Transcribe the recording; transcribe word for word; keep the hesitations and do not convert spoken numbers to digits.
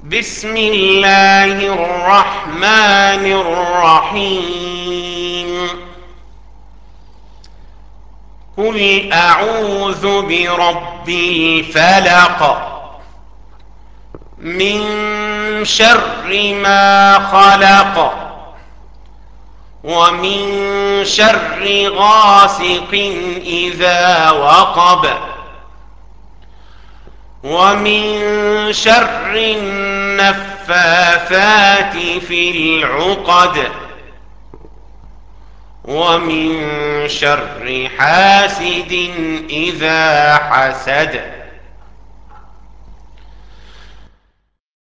بسم الله الرحمن الرحيم قل أعوذ برب الفلق من شر ما خلق ومن شر غاسق إذا وقب ومن شر النفاثات في العقد ومن شر حاسد إذا حسد.